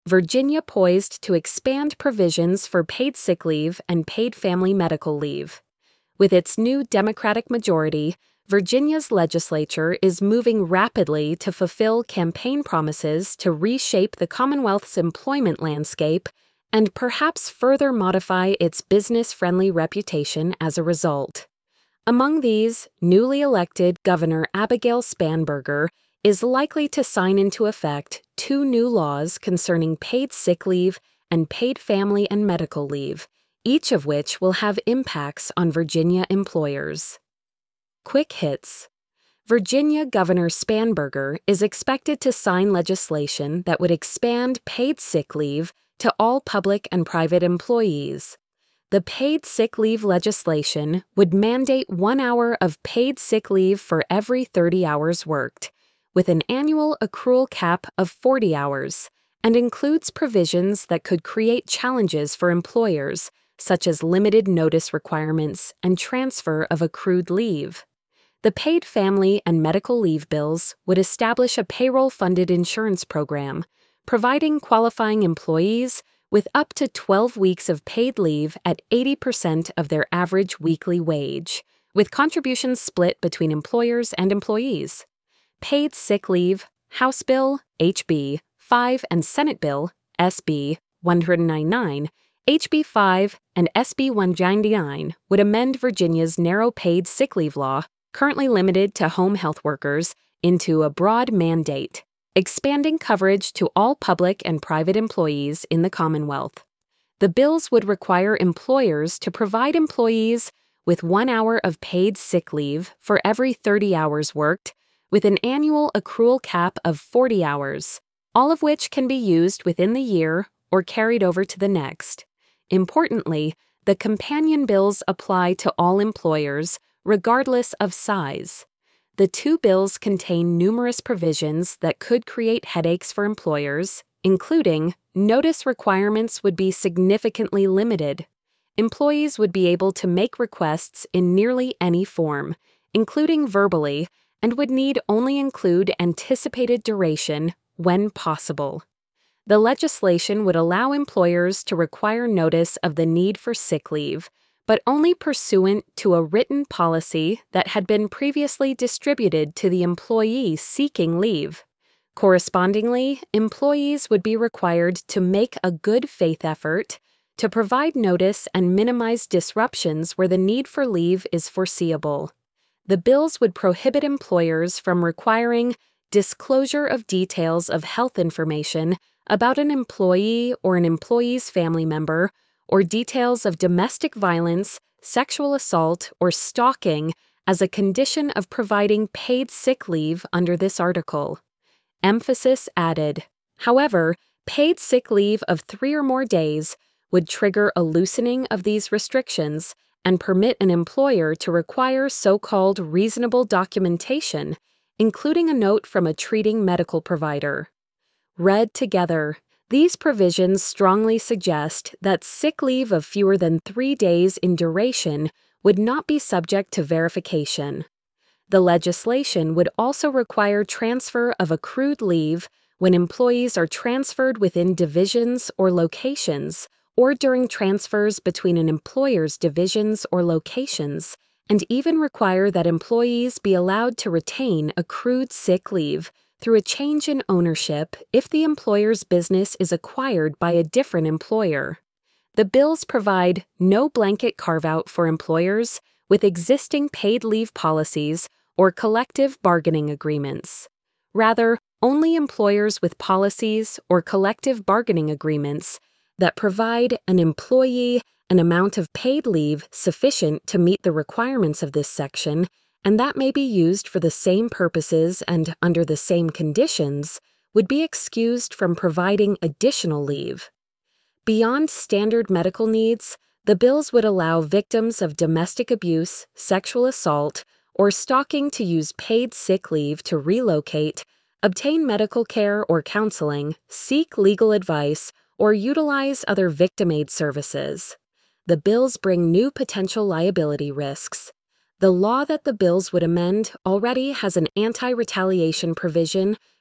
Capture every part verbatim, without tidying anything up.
Virginia poised to expand provisions for paid sick leave and paid family medical leave. With its new Democratic majority, Virginia's legislature is moving rapidly to fulfill campaign promises to reshape the Commonwealth's employment landscape and perhaps further modify its business-friendly reputation as a result. Among these, newly elected Governor Abigail Spanberger is likely to sign into effect two new laws concerning paid sick leave and paid family and medical leave, each of which will have impacts on Virginia employers. Quick hits. Virginia Governor Spanberger is expected to sign legislation that would expand paid sick leave to all public and private employees. The paid sick leave legislation would mandate one hour of paid sick leave for every thirty hours worked, with an annual accrual cap of forty hours, and includes provisions that could create challenges for employers, such as limited notice requirements and transfer of accrued leave. The paid family and medical leave bills would establish a payroll-funded insurance program, providing qualifying employees with up to twelve weeks of paid leave at eighty percent of their average weekly wage, with contributions split between employers and employees. Paid sick leave, House Bill H B five and Senate Bill S B one ninety-nine, H B five and S B one ninety-nine would amend Virginia's narrow paid sick leave law, currently limited to home health workers, into a broad mandate, expanding coverage to all public and private employees in the Commonwealth. The bills would require employers to provide employees with one hour of paid sick leave for every thirty hours worked, with an annual accrual cap of forty hours, all of which can be used within the year or carried over to the next. Importantly, the companion bills apply to all employers, regardless of size. The two bills contain numerous provisions that could create headaches for employers, including notice requirements would be significantly limited. Employees would be able to make requests in nearly any form, including verbally, and would need only include anticipated duration when possible. The legislation would allow employers to require notice of the need for sick leave, but only pursuant to a written policy that had been previously distributed to the employee seeking leave. Correspondingly, employees would be required to make a good faith effort to provide notice and minimize disruptions where the need for leave is foreseeable. The bills would prohibit employers from requiring disclosure of details of health information about an employee or an employee's family member, or details of domestic violence, sexual assault, or stalking as a condition of providing paid sick leave under this article. Emphasis added. However, paid sick leave of three or more days would trigger a loosening of these restrictions and permit an employer to require so-called reasonable documentation, including a note from a treating medical provider. Read together, these provisions strongly suggest that sick leave of fewer than three days in duration would not be subject to verification. The legislation would also require transfer of accrued leave when employees are transferred within divisions or locations, or during transfers between an employer's divisions or locations, and even require that employees be allowed to retain accrued sick leave through a change in ownership if the employer's business is acquired by a different employer. The bills provide no blanket carve-out for employers with existing paid leave policies or collective bargaining agreements. Rather, only employers with policies or collective bargaining agreements that provide an employee an amount of paid leave sufficient to meet the requirements of this section, and that may be used for the same purposes and under the same conditions, would be excused from providing additional leave. Beyond standard medical needs, the bills would allow victims of domestic abuse, sexual assault, or stalking to use paid sick leave to relocate, obtain medical care or counseling, seek legal advice, or utilize other victim aid services. The bills bring new potential liability risks. The law that the bills would amend already has an anti-retaliation provision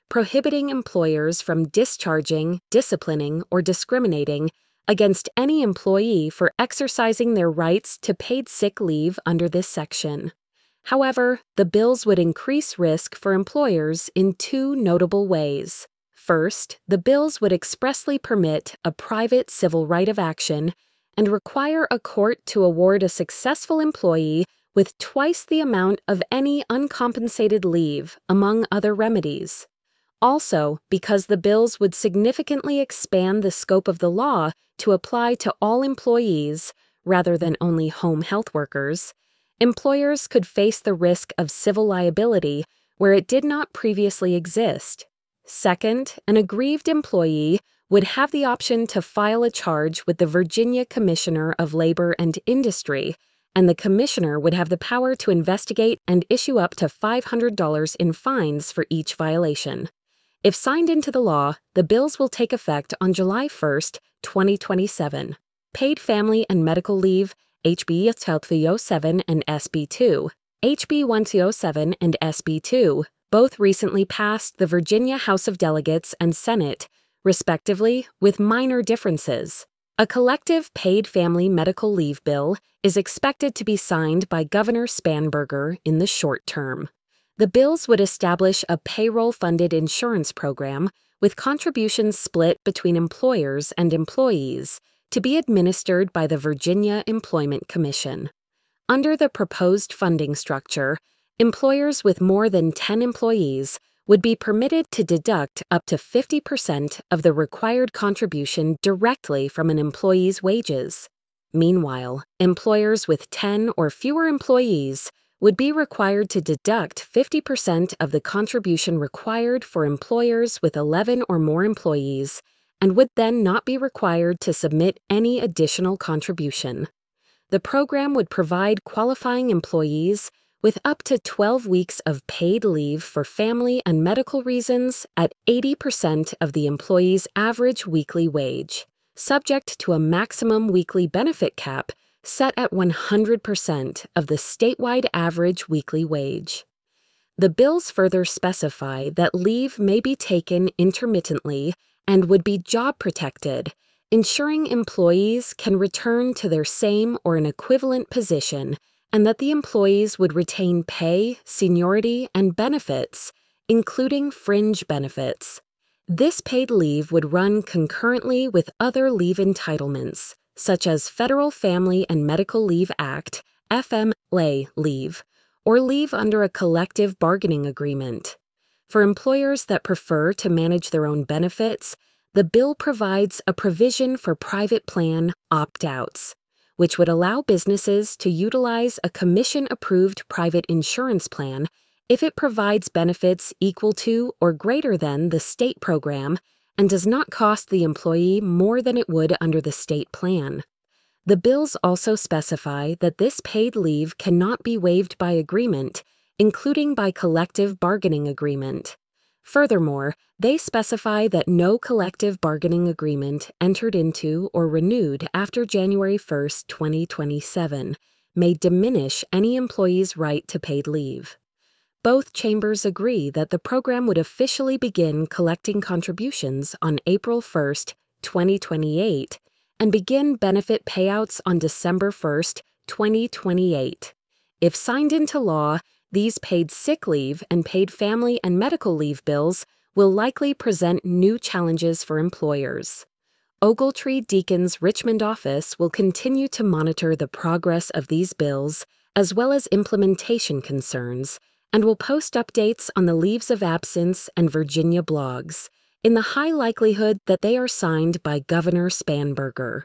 prohibiting employers from discharging, disciplining, or discriminating against any employee for exercising their rights to paid sick leave under this section. However, the bills would increase risk for employers in two notable ways. First, the bills would expressly permit a private civil right of action and require a court to award a successful employee with twice the amount of any uncompensated leave, among other remedies. Also, because the bills would significantly expand the scope of the law to apply to all employees rather than only home health workers, employers could face the risk of civil liability where it did not previously exist. Second, an aggrieved employee would have the option to file a charge with the Virginia Commissioner of Labor and Industry, and the commissioner would have the power to investigate and issue up to five hundred dollars in fines for each violation. If signed into the law, the bills will take effect on July first, twenty twenty-seven. Paid Family and Medical Leave, H B twelve oh seven and S B two, H B twelve oh seven and S B two, both recently passed the Virginia House of Delegates and Senate, respectively, with minor differences. A collective paid family medical leave bill is expected to be signed by Governor Spanberger in the short term. The bills would establish a payroll-funded insurance program with contributions split between employers and employees to be administered by the Virginia Employment Commission. Under the proposed funding structure, employers with more than ten employees would be permitted to deduct up to fifty percent of the required contribution directly from an employee's wages. Meanwhile, employers with ten or fewer employees would be required to deduct fifty percent of the contribution required for employers with eleven or more employees and would then not be required to submit any additional contribution. The program would provide qualifying employees with up to twelve weeks of paid leave for family and medical reasons at eighty percent of the employee's average weekly wage, subject to a maximum weekly benefit cap set at one hundred percent of the statewide average weekly wage. The bills further specify that leave may be taken intermittently and would be job protected, ensuring employees can return to their same or an equivalent position, and that the employees would retain pay, seniority, and benefits, including fringe benefits. This paid leave would run concurrently with other leave entitlements, such as Federal Family and Medical Leave Act, F M L A leave, or leave under a collective bargaining agreement. For employers that prefer to manage their own benefits, the bill provides a provision for private plan opt-outs, which would allow businesses to utilize a commission-approved private insurance plan if it provides benefits equal to or greater than the state program and does not cost the employee more than it would under the state plan. The bills also specify that this paid leave cannot be waived by agreement, including by collective bargaining agreement. Furthermore, they specify that no collective bargaining agreement entered into or renewed after January first, twenty twenty-seven may diminish any employee's right to paid leave. Both chambers agree that the program would officially begin collecting contributions on April first, twenty twenty-eight, and begin benefit payouts on December first, twenty twenty-eight. If signed into law, these paid sick leave and paid family and medical leave bills will likely present new challenges for employers. Ogletree Deacon's Richmond office will continue to monitor the progress of these bills as well as implementation concerns, and will post updates on the leaves of absence and Virginia blogs, in the high likelihood that they are signed by Governor Spanberger.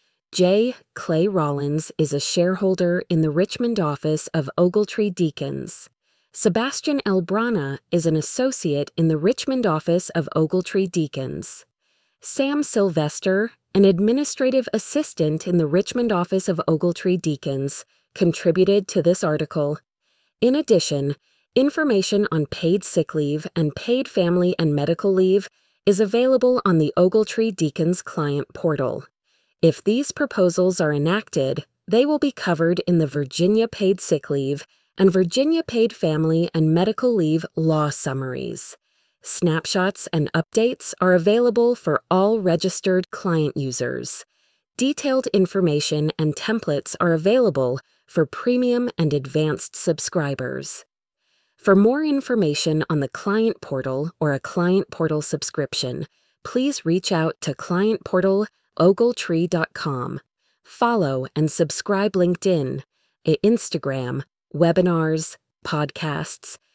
J. Clay Rollins is a shareholder in the Richmond office of Ogletree Deacons. Sebastian L. Brana is an associate in the Richmond office of Ogletree Deacons. Sam Sylvester, an administrative assistant in the Richmond office of Ogletree Deacons, contributed to this article. In addition, information on paid sick leave and paid family and medical leave is available on the Ogletree Deacons client portal. If these proposals are enacted, they will be covered in the Virginia Paid Sick Leave and Virginia Paid Family and Medical Leave Law Summaries. Snapshots and updates are available for all registered client users. Detailed information and templates are available for premium and advanced subscribers. For more information on the Client Portal or a Client Portal subscription, please reach out to client portal ogletree dot com. Follow and subscribe LinkedIn, Instagram, webinars, podcasts,